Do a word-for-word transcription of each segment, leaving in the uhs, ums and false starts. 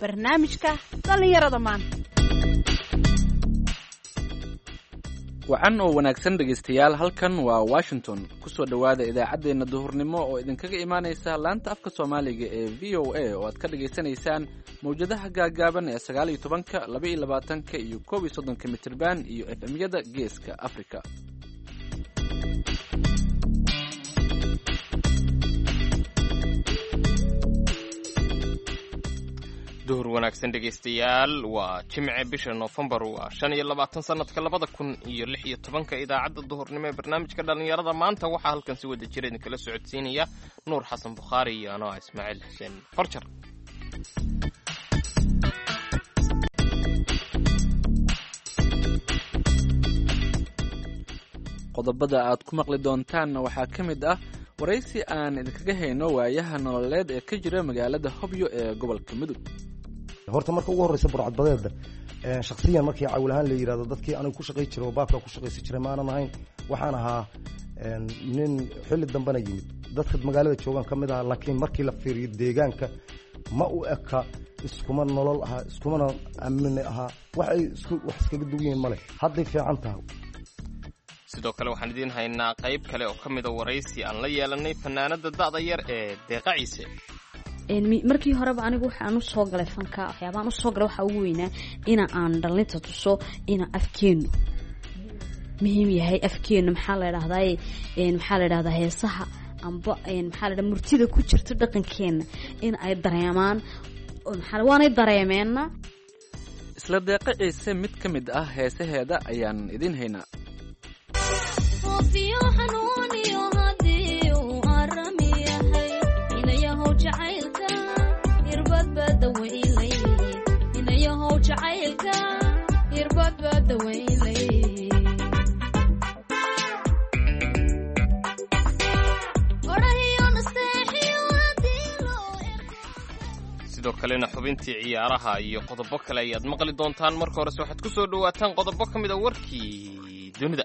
barnaamijka dhallinyarada maanta. wacan oo wanaagsan dhegaystayaal, halkan waa Washington. kusoo dhowaada idaacaddeenna duhurnimo oo idinkaga imaanaysa laanta afka Soomaaliga ee V O A oo aad ka dhageysanaysaan mawjadaha gaagaaban ee sagaal iyo tobanka, laba iyo labaatanka iyo koob iyo soddonka mitirban iyo F M-yada geeska Afrika. duhur wanaagsan dhegaystayaal, waa jimce bisha Noofembar, waa shan iyo labaatan sanadka labada kun iyo lix iyo tobanka. idaacadda duhurnimo ee barnaamijka dhallinyarada maanta waxaa halkan si wada jira idinkala socodsiinaya Nuur Xasan Bukhaari iyo anoo Ismaaciil Xuseen Farjar. qodobada aad ku maqli doontaanna waxaa ka mid ah waraysi aan idinkaga hayno waayaha nololeed ee ka jira magaalada Hobyo ee gobolka Mudug. horta marka ugu horeysa burcadbadeeda ee shakhsiyan markii caawil la yiraahdo dadkii anigu ku shaqeey jiray oo baabka ku shaqeeyay jiray maanan ahayn, waxaan ahaa nin xilli dambana yimid dadka magaalada joogan kamid ah, laakiin markii la fiiriyo deegaanka ma u eka iskuma nolol aha, iskuma amni aha, wax ay isku wax iskaga duwayeen male, hadday fiican tahay. sidoo kale waxaan idiin haynaa qayb kale oo ka mid ah waraysi aan la yeelanay fanaanada da'da yar ee Deeqa Ciise. markii horeba anigu waxaan u soo galay fanka, waxyaabaan u soo galay waxa ugu weynaa ina aan dhalinta tuso ina afkeenu muhiim yahay. afkeenu maxaa la yiraahdaa een maxaa la yiraahdaa heesaha amba een maxaa la yiraahdaa murtida ku jirto dhaqankeena in ay dareemaan oo maxaa waanay dareemeena. isla Deeqa Ciise mid ka mid ah heesaheeda ayaan idin haynaa. sidoo kalena xubintii ciyaaraha iyo qodobo kale ayaad maqli doontaan. marka hore waxaad ku soo dhawaataan qodobo ka mid ah warkii dunida.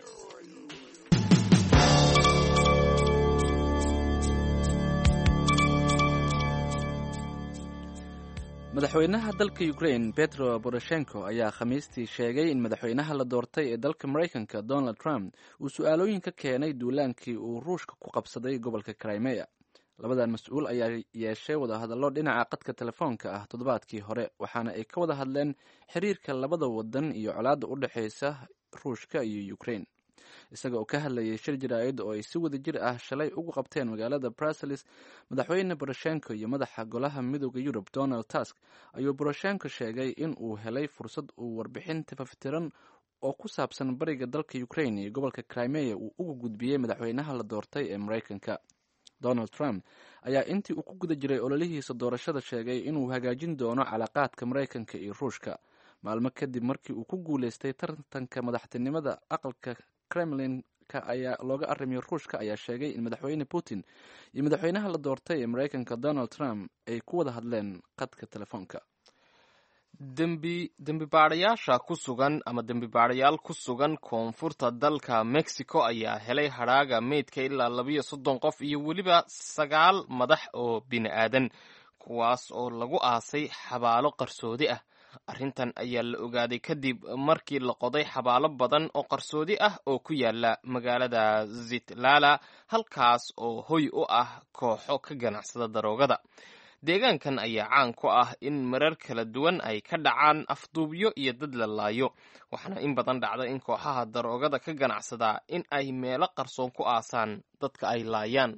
madaxweynaha dalka Ukraine Petro Poroshenko ayaa khamiistii sheegay in madaxweynaha la doortay ee dalka Mareykanka Donald Trump uu su'aalooyin ka keenay duulaankii uu Ruushka ku qabsaday gobolka Crimea. labadan mas'uul ayaa yeeshay wada hadallo dhinaca qadka telefoonka ah toddobaadkii hore, waxaana ay ka wada hadleen xiriirka labada wadan iyo colaadda u dhaxaysa Ruushka iyo Ukraine. isaga oo ka hadlayay shir jaraa'id oo ay si wada jir ah shalay ugu qabteen magaalada Brussels, madaxweyne Poroshenko iyo madaxa golaha midowda Yurub Donald Tusk ayuu Poroshenko sheegay in uu helay fursad uu warbixin tifaftiran oo ku saabsan bariga dalka Ukraine iyo gobolka Crimea uu ugu gudbiyey madaxweynaha la doortay ee Mareykanka. Donald Trump ayaa intii uu ku guda jiray ololihiisa doorashada sheegay inuu hagaajin doono calaaqaadka Mareykanka iyo Ruushka maalmo kadib markii uu ku guuleystay tartanka madaxtinimada aqalka Kremlin-ka ayaa looga arrimiyay Ruushka ayaa sheegay in madaxweyne Putin iyo madaxweynaha la doortay ee Mareykanka Donald Trump ay ku wada hadleen qadka telefoonka. dembi dembi baadhayaasha ku sugan ama dembi baadhayaal ku sugan koonfurta dalka Mexico ayaa helay hadhaaga meydka ilaa labiyo soddon qof iyo weliba sagaal madax oo bini'aadan, kuwaas oo lagu aasay xabaalo qarsoodi ah. arrintan ayaa la ogaaday kadib markii la qoday xabaalo badan oo qarsoodi ah oo ku yaala magaalada Zitlala, halkaas oo hoy u ah kooxo ka ganacsada daroogada. deegaankan ayaa caan ku ah in marar kala duwan ay ka dhacaan afduubyo iyo dad la laayo, waxaana in badan dhacda in kooxaha daroogada ka ganacsada in ay meelo qarsoon ku aasaan dadka ay laayaan.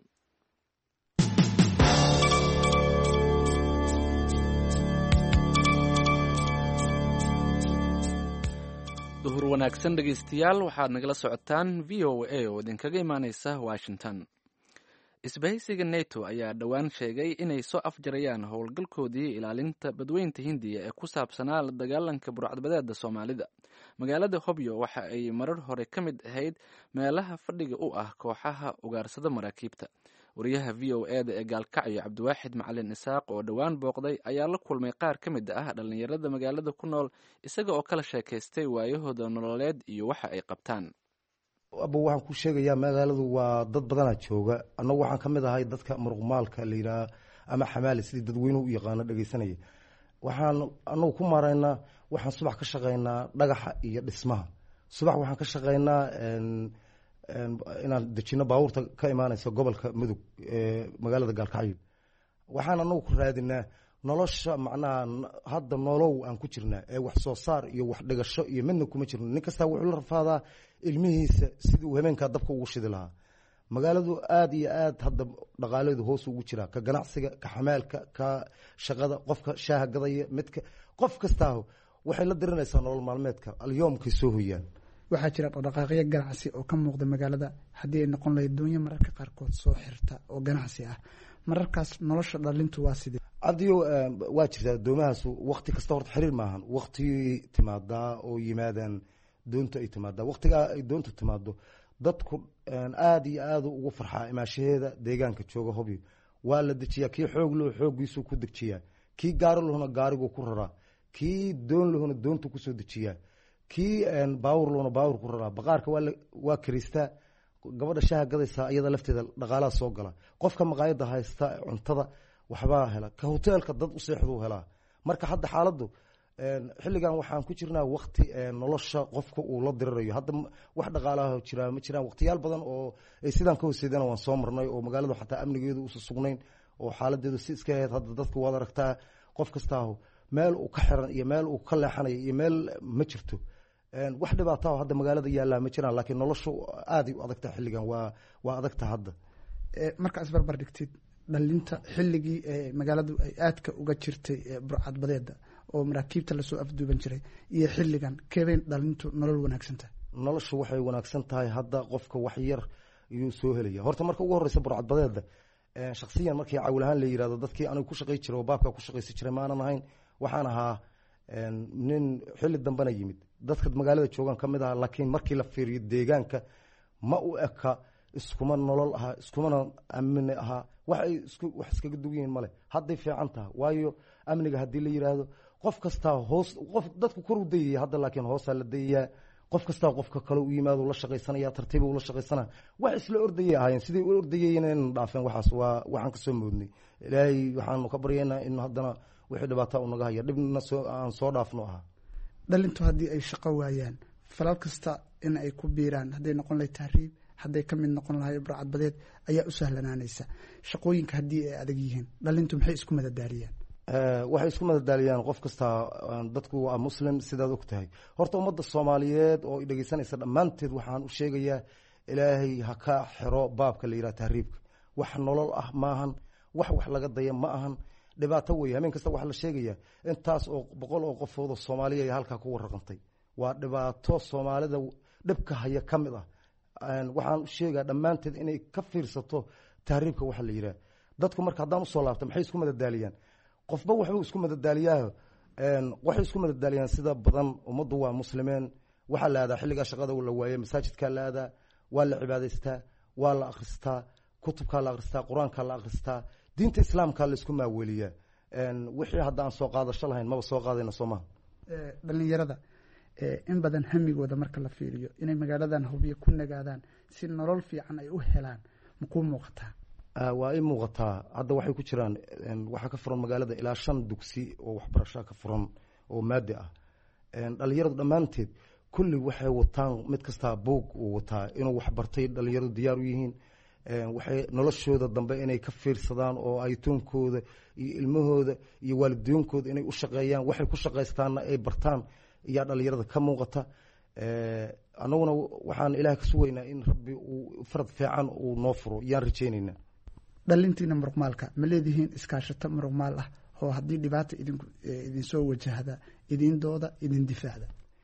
duhur wanaagsan dhegaystayaal, waxaad nagala socotaan V O A oo idinkaga imaanaysa Washington. isbahaysiga NATO ayaa dhowaan sheegay inay soo afjarayaan howlgalkoodii ilaalinta badweynta Hindiya ee ku saabsanaa la dagaalanka burcadbadeeda Soomaalida. magaalada Hobyo waxa ay marar hore ka mid ahayd meelaha fadhiga u ah kooxaha ugaarsada maraakiibta. wariyaha V O A da ee Gaalkacyo Cabdiwaaxid Macalin Isaaq oo dhowaan booqday ayaa la kulmay qaar ka mid ah dhalinyarada magaalada ku nool, isaga oo kala sheekaystay waayahooda nololeed iyo waxa ay qabtaan. aba waxaan ku sheegayaa magaaladu waa dad badana jooga, annagu waxaan ka mid ahay dadka muruqmaalka la yiraahdo ama xamaali sidii dadweynuhu u yaqaan dhageysanaya. waxaan anagu ku maaraynaa waxaan subax ka shaqaynaa dhagaxa iyo dhismaha. subax waxaan ka shaqaynaa inaan dejino baabuurta ka imaanaysa gobolka mudug ee magaalada gaalkacyo. waxaan anagu ku raadinaa nolosha macnaha hadda nolow aan ku jirnaa ee wax soo saar iyo wax dhigasho iyo midna kuma jirno. nin kastaa wuxuu la rafaadaa ilmihiisa sidii uu habeenkaa dabka ugu shidi lahaa. magaaladu aada iyo aad hadda dhaqaaleedu hoos ugu jiraa, ka ganacsiga, ka xamaalka, ka shaqada, qofka shaaha gadaya, midka qof kastaaho waxay la dirinaysaa nolol maalmeedka alyoomkay soo hoyaan. waxaa jira dhaqdhaqaaqyo ganacsi oo ka muuqda magaalada haddii ay noqon lahayd doonyo mararka qaarkood soo xirta oo ganacsi ah. mararkaas nolosha dhalintu waa sidee? adiyo waa jirtaa doomahaas wakti kasta horta xiriir maahan. waktigii timaadaa oo yimaadaan doonta ay timaadaa, waktigaa ay doonta timaado dadku aada iyo aada ugu farxaa imaashaheeda deegaanka jooga hobyo. waa la dejiyaa, kii xoog lahu xooggiisuu ku dejiyaa, kii gaari lahuna gaariguu ku raraa, kii doon lahuna doontu kusoo dejiyaa, kii baawur lahuna baawur ku raraa. baqaarka waa kariistaa, gabadha shaaha gadaysaa iyada lafteeda dhaqaalaha soo gala, qofka maqaayada haysta cuntada waxbaa hela, ka hoteelka dad u seexduu helaa. marka hadda xaaladdu xilligan waxaan ku jirnaa wakti nolosha qofka uu la dirirayo. hadda wax dhaqaalaha jiraa ma jiraan. waktiyaal badan oo ay sidaan ka hooseedana waan soo marnay oo magaaladu xataa amnigeedu uusa sugnayn oo xaaladeedu si iska ahayd. hadda dadku waad aragtaa qof kastaaho meel uu ka xiran iyo meel uu ka leexanayo iyo meel ma jirto. wax dhibaataaho hadda magaalada yaallaa ma jiraan, laakiin noloshu aaday u adagtaa xilligan, waa waa adagta hadda. markaa isbarbar dhigtid dhalinta xilligii magaaladu ay aadka uga jirtay burcadbadeeda oo maraakiibta lasoo afduuban jiray iyo xilligan keebeyn dhalintu nolol wanaagsan tahay? noloshu waxay wanaagsan tahay hadda. qofka wax yar ayuu soo helaya. horta marka ugu horeysa burcadbadeeda shaksiyan markii cawl ahaan la yirahdo dadkii anigu ku shaqay jiray oo baabka ku shaqaysan jiray maanan ahayn. waxaan ahaa nin xilli dambena yimid dadka magaalada joogan ka mid aha, laakiin markii la fiiriyo deegaanka ma u eka, iskuma nolol aha, iskumana amni ahaa. wax ay isku wax iskaga dugan yihiin male. hadday fiican tahay waayo amniga haddii la yiraahdo qof kastaa hoos qof dadku kor u dayaya hadda, laakiin hoosaa la dayayaa. qof kastaa qofka kale u yimaado la shaqaysanaya, tartiib ula shaqaysana. wax isla ordayay ahaayeen, sidii u ordayeen in dhaafeen. waxaas waa waxaan kasoo moodnay. ilaahay waxaanu ka baryaynaa in haddana wixii dhibaato u naga haya dhibna soo aan soo dhaafno ahaa. dhalintu haddii ay shaqo waayaan falal kasta in ay ku biiraan, hadday noqon lahay tahriib, hadday ka mid noqon lahay burcadbadeed, ayaa u sahlanaanaysa. shaqooyinka haddii ay adag yihiin dhalintu maxay isku madadaaliyaan? waxay isku madadaaliyaan qof kastaa. dadku waa muslim sidaad og tahay. horta ummadda soomaaliyeed oo dhegeysanaysa dhammaanteed waxaan u sheegayaa ilaahay ha ka xiro baabka la yidhaha tahriibka. wax nolol ah maahan, wax wax laga daya ma ahan, dhibaato weeye. habeen kasta waxaa la sheegayaa intaas oo boqol oo qofooda soomaaliya ay halkaa ku warraqantay. waa dhibaato soomaalida dhibka haya ka mid ah. waxaan u sheegaa dhammaanteed inay ka fiirsato tahriibka waxa la yidhaha. dadku marka haddaan usoo laabta maxay isku madadaaliyaan? qofba waxbuu isku madadaaliyaa. waxay isku madadaaliyaan sida badan ummaddu waa muslimeen. waxaa la aadaa xilligaa shaqada la waaye masaajidkaa la aadaa, waa la cibaadaystaa, waa la akhristaa, kutubkaa la akhristaa, qur-aankaa la akhristaa, diinta islaamkaa la isku maaweliyaa. wixii hadda aan soo qaadasho lahayn maba soo qaadayna soo maha. dhalinyarada in badan hamigooda marka la fiiriyo inay magaaladan hubiyo ku nagaadaan si nolol fiican ay u helaan, makuu muuqataa? waa i muuqataa. hadda waxay ku jiraan waxaa ka furan magaalada ilaa shan dugsi oo waxbarasho ka furan oo maadi ah. dhalinyaradu dhammaanteed kulli waxay wataan, mid kastaa buog uu wataa inuu waxbartay. dhalinyaradu diyaar u yihiin waxay noloshooda dambe inay ka fiirsadaan oo aytoonkooda iyo ilmahooda iyo waalidooyinkooda inay u shaqeeyaan, waxay ku shaqaystaanna ay bartaan iyaa dhalinyarada ka muuqata. annaguna waxaan ilaah ka sugaynaa in rabbi uu farad fiican uu noo furo yaan rajaynaynaa. dhalintiina muruqmaalka ma leedihiin iskaashato muruqmaal ah oo haddii dhibaata idinku idinsoo wajahda idindooda idin difaacda?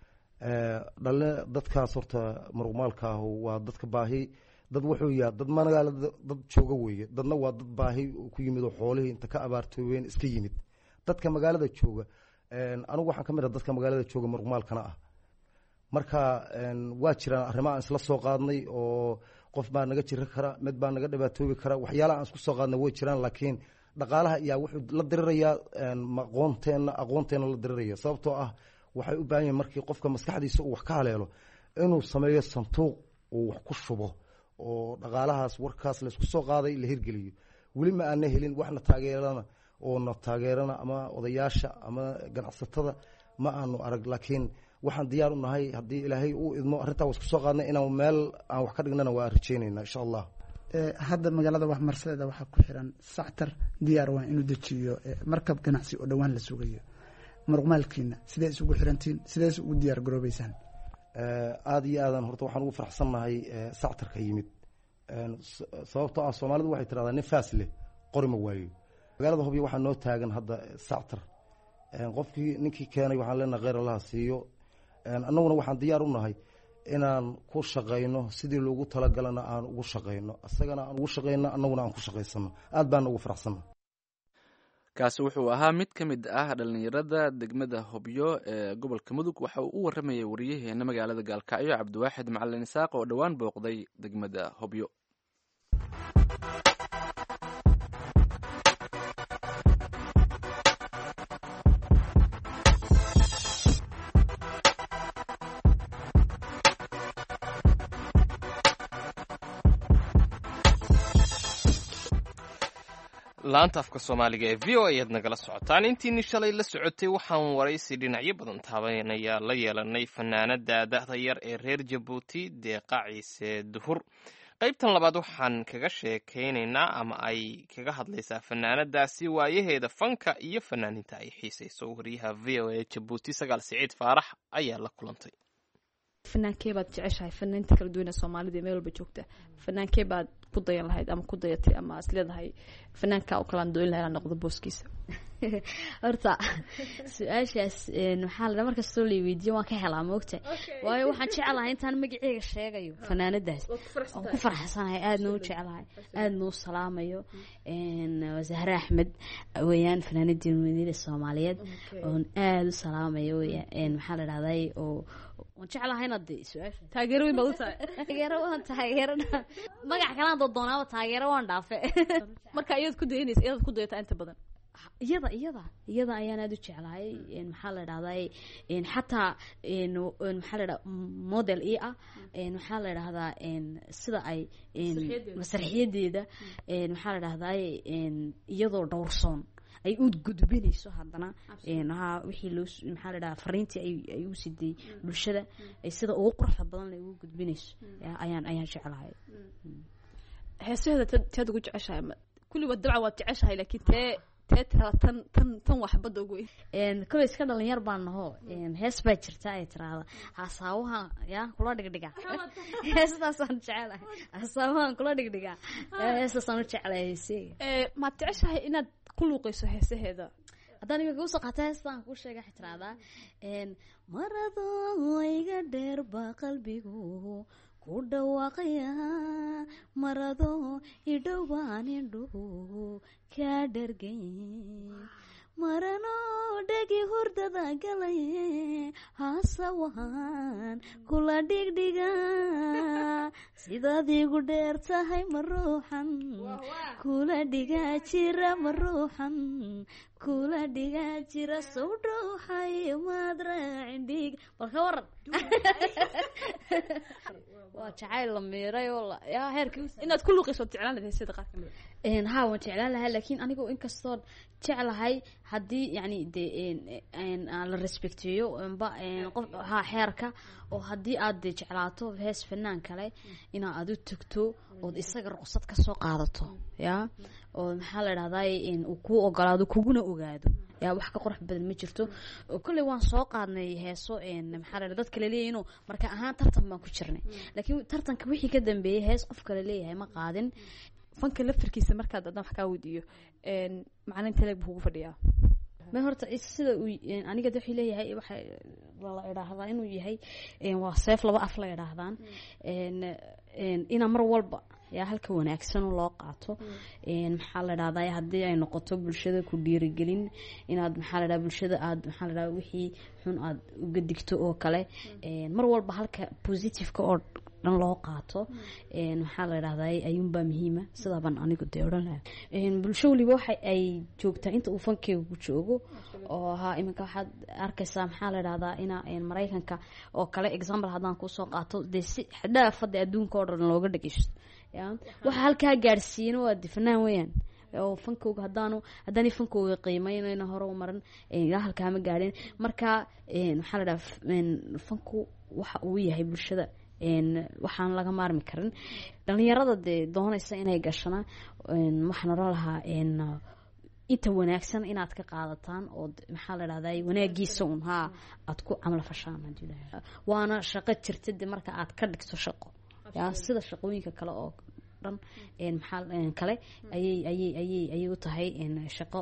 dhale dadkaas horta muruqmaalka ah waa dadka baahi. dad wuxuu yaha dad magaalada dad jooga weeye, dadna waa dad baahi ku yimid oo xoolihii inta ka abaartoobeen iska yimid. dadka magaalada jooga anigu waxaan ka mid ah dadka magaalada jooga muruqmaalkana ah. marka waa jiraan arrimo aan isla soo qaadnay oo qof baa naga jiri kara, mid baa naga dhibaatoobi kara, waxyaalaha aan isku soo qaadnay way jiraan. laakiin dhaqaalaha ayaa wuxuu la dirirayaa aqoonteena aqoonteena la diriraya. sababtoo ah waxay u baahan yihin markii qofka maskaxdiisa uu wax ka haleelo inuu sameeyo sanduuq uu wax ku shubo oo dhaqaalahaas warkaas laysku soo qaaday la hirgeliyo. weli ma aana helin waxna taageerana oo na taageerana ama odayaasha ama ganacsatada ma aanu arag laakiin waxaan diyaar u nahay haddii ilaahay uu idmo arrintaa isku soo qaadnay inaan meel aan wax ka dhignana waa rajaynaynaa insha allah. hadda magaalada waxmarsadeeda waxaa ku xiran sactar diyaar waa inuu dejiyo markab ganacsi oo dhowaan la sugayo. muruqmaalkiina sidee isugu xirantiin, sidee ugu diyaar garoobeysaan? aada iyo aadan horta waxaan ugu faraxsannahay sactarka yimid sababtoo ah soomaalidu waxay tidhahdaa nin faas leh qori ma waayo. magaalada hobyo waxaa noo taagan hadda sactar qofkii ninkii keenay waxaan leenahay kheyr allaha siiyo. annaguna waxaan diyaar u nahay inaan ku shaqayno sidii loogu talagalana aan ugu shaqayno, isagana aan ugu shaqayno, annaguna aan ku shaqaysano. aad baan ugu faraxsanna. kaasi wuxuu ahaa mid ka mid ah dhallinyarada degmada hobyo ee gobolka mudug. waxa uu u waramayay wariyaheena magaalada gaalkacyo cabdiwaaxid macalin isaaq oo dhowaan booqday degmada hobyo. laanta afka soomaaliga ee v o a ayaad nagala socotaan. intiini shalay la socotay waxaan waraysi dhinacyo badan taabanaya la yeelanay fanaanada da'da yar ee reer jabuuti deeqa ciise duhur. qaybtan labaad waxaan kaga sheekaynaynaa ama ay kaga hadlaysaa fanaanadaasi waayaheeda fanka iyo fanaaninta ay xiisayso. wariyaha v o a jabuuti sagaal siciid faarax ayaa la kulantay. fanaankee baad jeceshahay fanaaniinta kala duwan ee soomaalida meel walba joogta? fanaankee baad ku dayan lahayd ama ku dayatay ama is leedahay fanaanka u kalaan dooyin lahayd noqdo booskiisa? horta su-aashaas waxaa la markastoo la weydiiyo waan ka helaa moogta waayo waxaan jecelahay intaan magaceyga sheegayo fanaanadaas waan ku farxsanahay, aadna u jecelahay, aadna u salaamayo. Zahra Axmed weeyaan fanaanadii madiina Soomaaliyeed oon aad u salaamayo weeyaan. maxaa la dhahday oo waan jeclahay inaad su-aasha taageero weyn baad u tahay. taageero waan taageero magac kalaan doonaaba taageero waan dhaafe. marka ayaad ku dayanaysa inaad ku dayataa inta badan iyada iyada iyada ayaan aad u jeclahay. maxaa la dhahday xataa maxaa la dhahdaa model i ah maxaa la dhahdaa sida ay masraxiyadeeda maxaa la dhahdaa iyadoo dhowrsoon ay u gudbinayso haddana ha wixii loo maxaa la dhahaa fariintii ay ay u siday bulshada ay sida ugu quruxda badan leh ugu gudbinayso ayaan ayaan jeclahay. heesaheeda teed ugu jeceshahay kulli wad dabcan waad jeceshahay laakiin tee tee tira tan tan tan waxbada ugu een kulli iska dhalinyar baan naho een hees baa jirta ay tiraada hasaawaha ya kula dhigdhiga heestaas aan jecelahay hasaawaha kula dhigdhiga heestaas aan jecelahay ee ma jeceshahay inaad ku luuqayso heesaheeda? haddaan iga soo qaatay heestaan ku sheegay xitiraada een marado iga dheer ba qalbigu ku dhawaaqaya marado idhowaan indhuhu ka dhargay marano dhagi hurdada galay hasawahan kula dhigdhiga sidaad igu dheer tahay maruuxan kula dhiga jira maruuxan kula dhiga jira soo dhowhay maad raacin dhig balka waran waa jacayl la miiray oo yaa heerkii inaad ku luuqayso jeclaan lahayd sida qaar kamid een haa waan jeclaan lahaa laakiin anigu inkastoo jeclahay haddii yani de een la respectiyo ba qof ha xeerka oo haddii aad jeclaato hees fanaan kale ina aad u tagto oo isaga ruqsad ka soo qaadato ya oo maxaa la dhahdaa in uu ku ogolaado kuguna ogaado ya wax ka qurux badan ma jirto. kulli waan soo qaadnay heeso een maxaa la dad kale leeyahay inuu marka ahaan tartan baan ku jirnay laakiin tartanka wixii ka dambeeyay hees qof kale leeyahay ma qaadin. fanka laftirkiisa markaad adan wax ka weydiiyo een macalin taleeg buu ugu fadhiyaa ma horta sida uu aniga dadku leeyahay waxa la yiraahdaa inuu yahay een waa seef laba af la yiraahdaan een een ina mar walba yaa halka wanaagsan loo qaato een maxaa la dhahdaa hadii ay noqoto bulshada ku dhiirigelin inaad maxaa la dhahdaa bulshada aad maxaa la dhahdaa wixii xun aad uga digto oo kale een mar walba halka positive ka oo dhan loo qaato een maxaa la dhahdaa ayuun baa muhiim ah sida ban anigu deeran lahaa een bulsho waliba waxa ay joogtaa inta uu fankeeyo ku joogo oo ha iminka waxaad arkaysaa maxaa la dhahdaa ina een Mareykanka oo kale example hadaan ku soo qaato de si dhaafada adduunka oo dhan looga dhageysto ya waxa halka gaarsiin waa difnaan weeyaan oo fankooga haddaanu haddaanay fankooga qiimeynayna hore u maran ilaa halkaa ma gaadheen marka maxaa la dhaha fanku waxa uu yahay bulshada waxaan laga maarmi karin dhalinyarada dee doonaysa inay gashana waxaan oran lahaa inta wanaagsan inaad ka qaadataan oo maxaa la dhahdaa wanaagiisa un haa aad ku camal fashaan waana shaqo jirta de marka aad ka dhigto shaqo yaa sida shaqooyinka kale oo dhan maxaa kale ayay ayay ayay ayay u tahay shaqo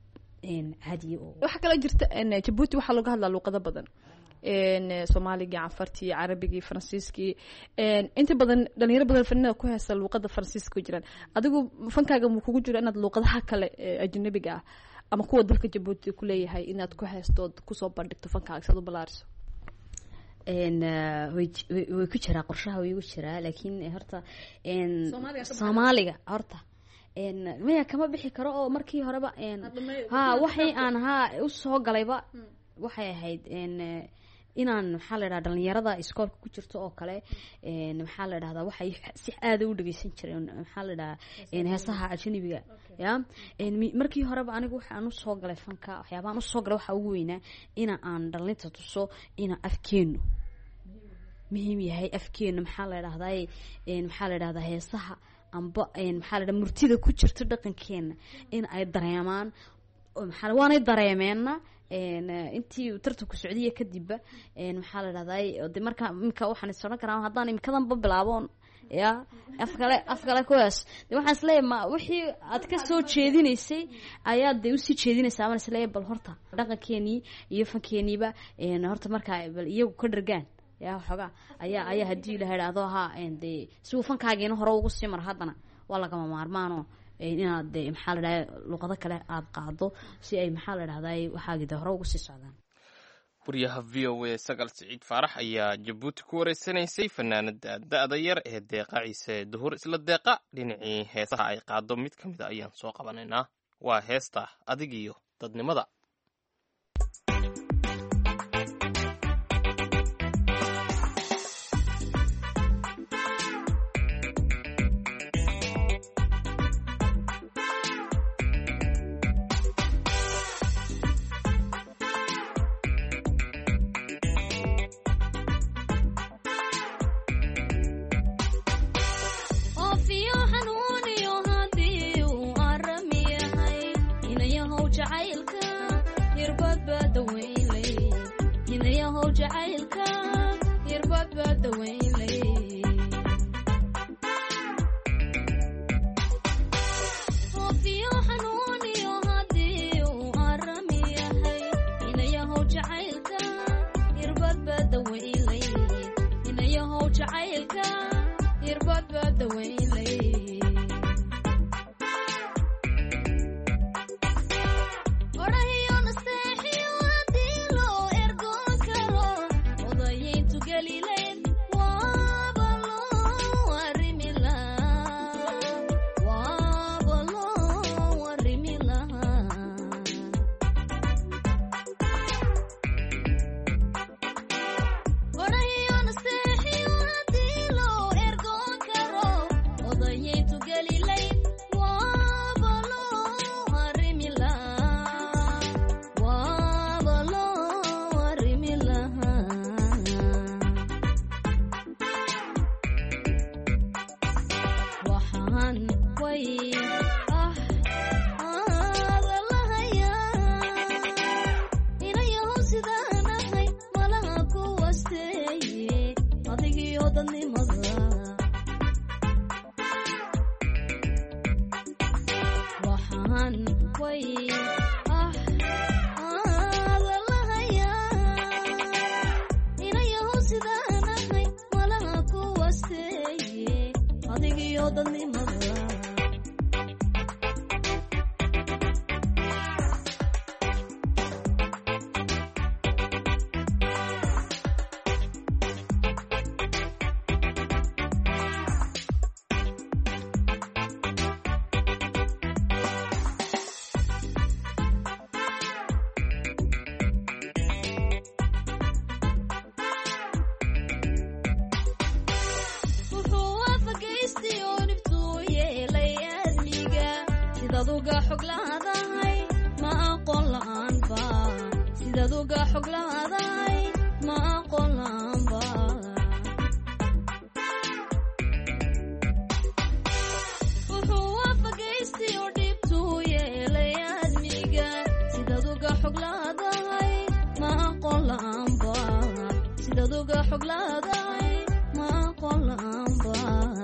caadi oo waxa kale jirta Djibouti waxa laga hadlaa luqado badan Soomaaliga Cafartii Carabigii Faransiiskii inta badan dhalinyaro badan fanada ku heesa luqada Faransiiska jiraan adigu fankaaga mu kugu jiro inaad luqadaha kale ajnabiga ah ama kuwa dalka Djibouti ku leeyahay inaad ku heesto ku soo bandhigto fankaaga sida balaariso een way way ku jira qorshaha way ku jira laakiin horta een Soomaaliga horta een maya kama bixi karo oo markii horeba een ha waxay aan ha u soo galayba waxay ahayd een inaan maxaa la yiraahdaa dhalinyarada iskoolka ku jirto oo kale een maxaa la yiraahdaa waxay si aad u dhageysan jireen maxaa la yiraahdaa een heesaha ajnabiga ya een markii horeba anigu waxaan u soo galay fanka waxyaabaan u soo galay waxa ugu weynaa in aan dhalinta tuso in afkeenu muhiim yahay afkeenu maxaa la yiraahdaa een maxaa la yiraahdaa heesaha amba een maxaa la yiraahdaa murtida ku jirto dhaqankeena in ay dareemaan maxaa waanay dareemeena een intii tartanku Sacuudiga kadib een maxaa la yiraahdaa de marka imka waxaan isoo karaa hadaan imkadan bilaabon ya afkale afkale kuwaas de waxaan isleeyahay wixii aad ka soo jeedinaysay ayaa de u sii jeedinaysaa ama isleeyahay bal horta dhaqankeeni iyo fankeeniba een horta marka bal iyagu ka dhargaan ya xogaa ayaa ayaa hadii la yiraahdo ha een de si uu fankaageena hore ugu sii mar hadana waa laga maarmaano inaad de maxaa la yiraahdaa luqado kale aad qaado si ay maxaa la yiraahdaa waxaagida hore ugu sii socdaan wariyaha V O A Sagal Siciid Faarax ayaa Djibouti ku wareysanaysay fanaanada da'da yar ee Deeqa Ciise Duhur isla Deeqa dhinacii heesaha ay qaado mid kamid ah ayaan soo qabanaynaa waa heesta Adig iyo Dadnimada Wuxuu afagaysti oo niftu uga xoglaadahay ma aqoon la'aanba sidaad uga xoglaadahay ma aqoon la'aanba wuxuu waafagaysti oo dhibtuu yeelay aadmiga sidaad uga xoglaadahay ma aqoon la'aanba sidaad uga xoglaadahay ma aqoon la'aanba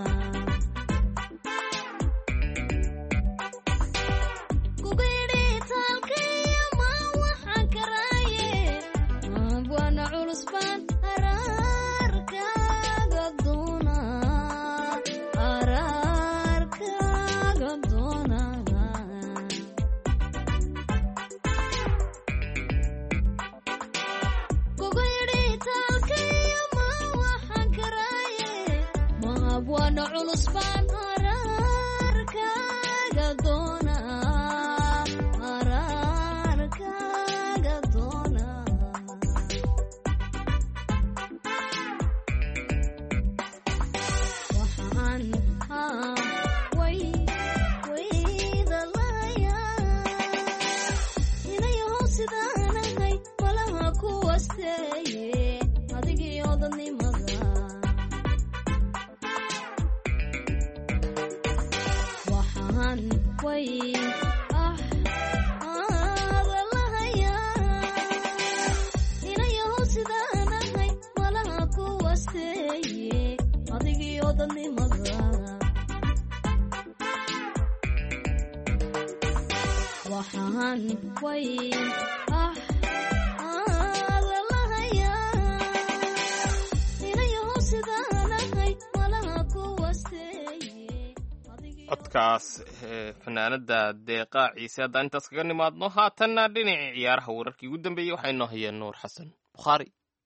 codkaas fanaanada deeqa ciise haddaan intaas kaga nimaadno haatanna dhinacii ciyaaraha wararkii ugu dambeeyey waxaa inoo hayeen nuur xasan bukhaari.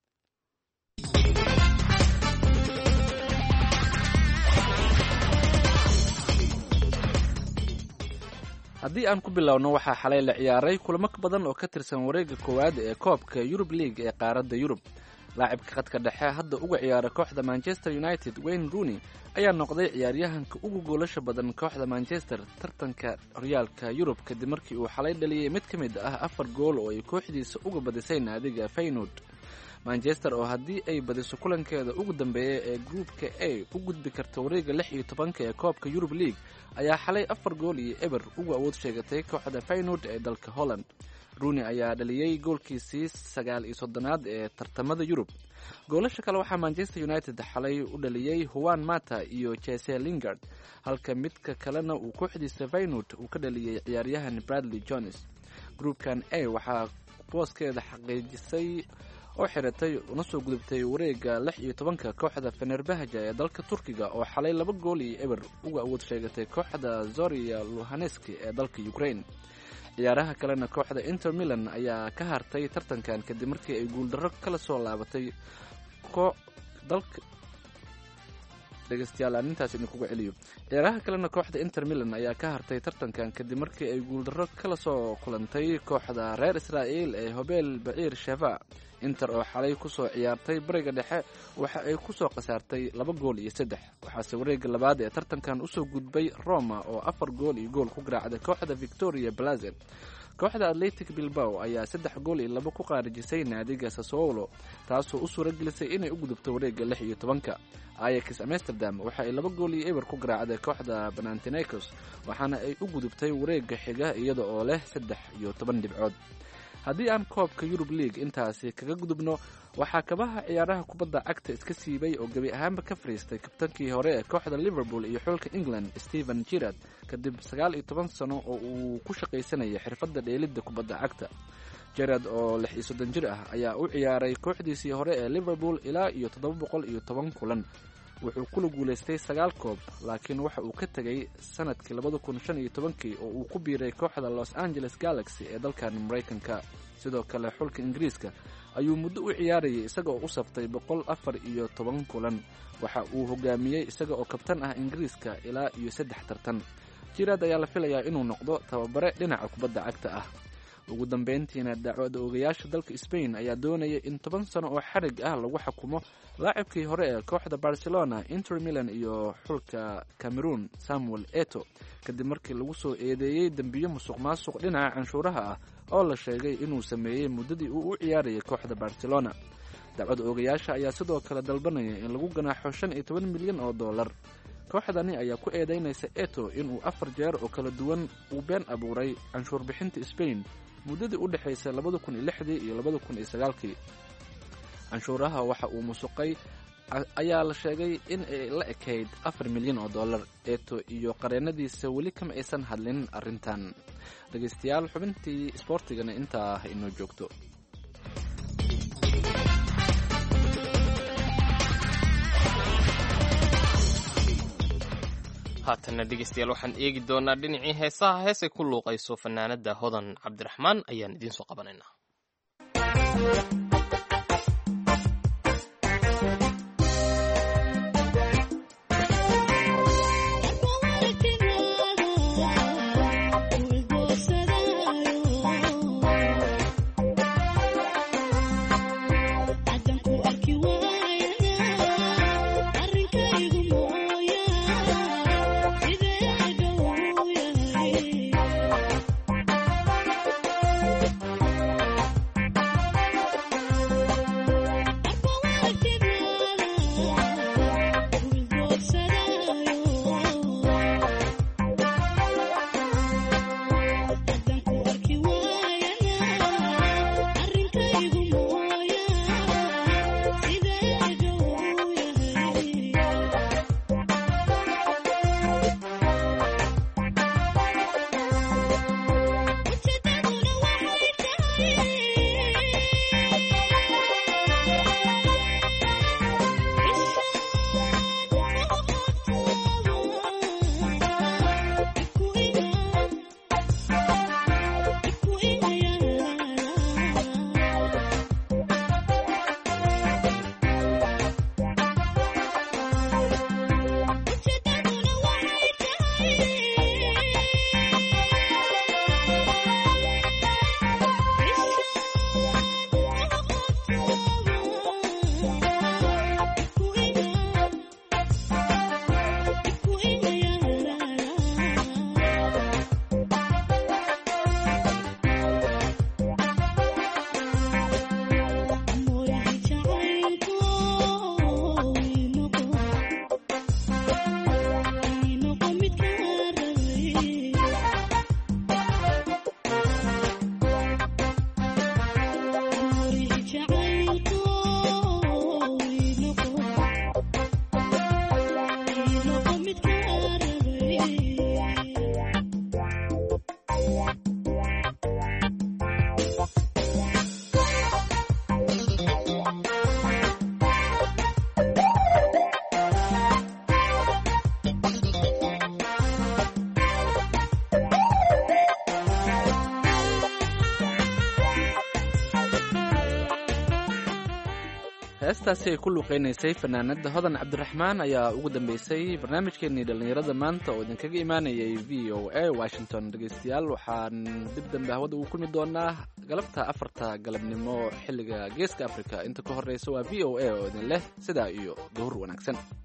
haddii aan ku bilowno waxaa xalay la ciyaaray kulamo badan oo ka tirsan wareegga koowaad ee koobka Yurub League ee qaaradda Yurub. laacibka khadka dhexe hadda uga ciyaara kooxda Manchester United Wayne Rooney ayaa noqday ciyaaryahanka ugu goolasha badan kooxda Manchester tartanka horyaalka Yurub kadib markii uu xalay dhaliyay mid ka mid ah afar gool oo ay kooxdiisa uga badisay naadiga Feyenoord. Manchester oo haddii ay badiso kulankeeda ugu dambeeya ee groupka A u gudbi karta wareegga lix iyo tobanka ee koobka Yurub League ayaa xalay afar gool iyo eber uga awood sheegatay kooxda Feyenoord ee dalka Holland. Rooney ayaa dhaliyay goolkiisii sagaal iyo soddonaad ee tartamada Yurub. goolasha kale waxaa Manchester United xalay u dhaliyay Juan Mata iyo Jesse Lingard, halka midka kalena uu kooxdiisa Feyenoord uu ka dhaliyay ciyaaryahan Bradley Jones. Groupkan A waxaa booskeeda xaqiijisay oo xiratay una soo gudubtay wareegga lix iyo tobanka kooxda Fenerbahce ee dalka Turkiga oo xalay laba gool iyo eber uga awood sheegatay kooxda Zorya Luhansk ee dalka Ukraine. ciyaaraha kalena kooxda Inter Milan ayaa ka hartay tartankan kadib markii ay guuldarro kala soo laabatay ko dalka dhageystayaal aan intaas idinkugu celiyo ciyaaraha kalena kooxda Inter Milan ayaa ka hartay tartankan kadib markii ay guuldarro kala soo kulantay kooxda reer Israa'iil ee Hobel Ba'ir Sheva. Inter oo xalay ku soo ciyaartay bariga dhexe waxa ay ku soo qasaartay laba gool iyo saddex, waxaase wareegga labaad ee tartankan u soo gudbay Roma oo afar gool iyo gool ku garaacday kooxda Victoria Plaza. kooxda Athletic Bilbao ayaa saddex gool iyo laba ku qaarijisay naadiga Sassuolo, taasoo u suuragelisay inay u gudubto wareegga lix iyo tobanka. Ajax Amsterdam waxa ay laba gool iyo eber ku garaacday kooxda Panathinaikos, waxaana ay u gudubtay wareegga xiga iyada oo leh saddex iyo toban dhibcood. haddii aan koobka Yurub League intaasi kaga gudubno waxaa kabaha ciyaaraha kubadda cagta iska siibay oo gabi ahaanba ka fariistay kabtankii hore ee kooxda Liverpool iyo xulka England Steven Gerrard kadib sagaal iyo toban sano oo uu ku shaqaysanayay xirfadda dheelidda kubadda cagta. Gerrard oo lix iyo soddon jir ah ayaa u ciyaaray kooxdiisii hore ee Liverpool ilaa iyo toddoba boqol iyo toban kulan. wuxuu kula guulaystay sagaal koob, laakiin waxa uu ka tegay sanadkii labada kun shan iyo tobankii oo uu ku biiray kooxda Los Angeles Galaxy ee dalkan Mareykanka. sidoo kale xulka Ingiriiska ayuu muddo u ciyaarayay isaga oo u saftay boqol afar iyo toban kulan. waxa uu hogaamiyey isaga oo kabtan ah Ingiriiska ilaa iyo saddex tartan. Gerrard ayaa la filayaa inuu noqdo tababare dhinaca kubadda cagta ah. ugu dambeyntiina dacwad oogayaasha dalka Spain ayaa doonaya in toban sano oo xarig ah lagu xukumo laacibkii hore ee kooxda Barcelona, Inter Milan iyo xulka Cameroon Samuel Eto'o kadib markii lagu soo eedeeyay dambiyo musuqmaasuq dhinaca canshuuraha ah oo la sheegay inuu sameeyay muddadii uu u ciyaarayay kooxda Barcelona. dacwad oogayaasha ayaa sidoo kale dalbanaya in lagu ganaaxo shan iyo toban milyan oo dollar. kooxdani ayaa ku eedeynaysa Eto'o inuu afar jeer oo kala duwan uu been abuuray canshuur bixinta Spain muddadii u dhaxaysay labada kun iyo lixdii iyo labada kun iyo sagaalkii. canshuuraha waxa uu musuqay ayaa la sheegay in ay la ekayd afar milyan oo dollar. Eto'o iyo qareenadiisa weli kama aysan hadlin arrintan. dhegaystayaal, xubintii isboortigana intaa inoo joogto. haatanna dhegeystayaal waxaan eegi doonaa dhinacii heesaha heesay ku luuqayso fanaanada hodan cabdiraxmaan ayaan idiin soo qabanaynaa. heestaasi ay ku luuqeynaysay fanaanada hodan cabdiraxmaan ayaa ugu dambeysay barnaamijkeenii dhallinyarada maanta oo idinkaga imaanayay v o a washington. dhegeystayaal, waxaan dib dambe hawada ugu kulmi doonaa galabta afarta galabnimo xilliga geeska africa. inta ka horeysa waa v o a oo idin leh sidaa iyo duhur wanaagsan.